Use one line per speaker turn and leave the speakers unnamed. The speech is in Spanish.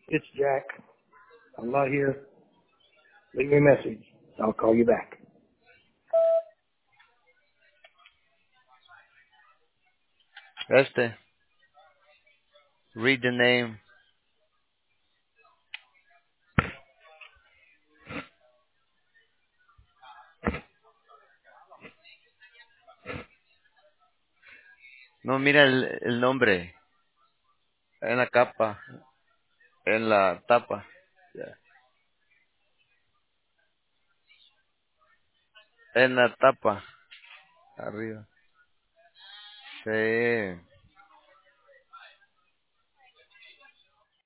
It's Jack. I'm not here. Leave me a message. I'll call you back.
Read the name. No, mira el nombre. En la capa. En la tapa. Ya. En la tapa. Arriba. Sí.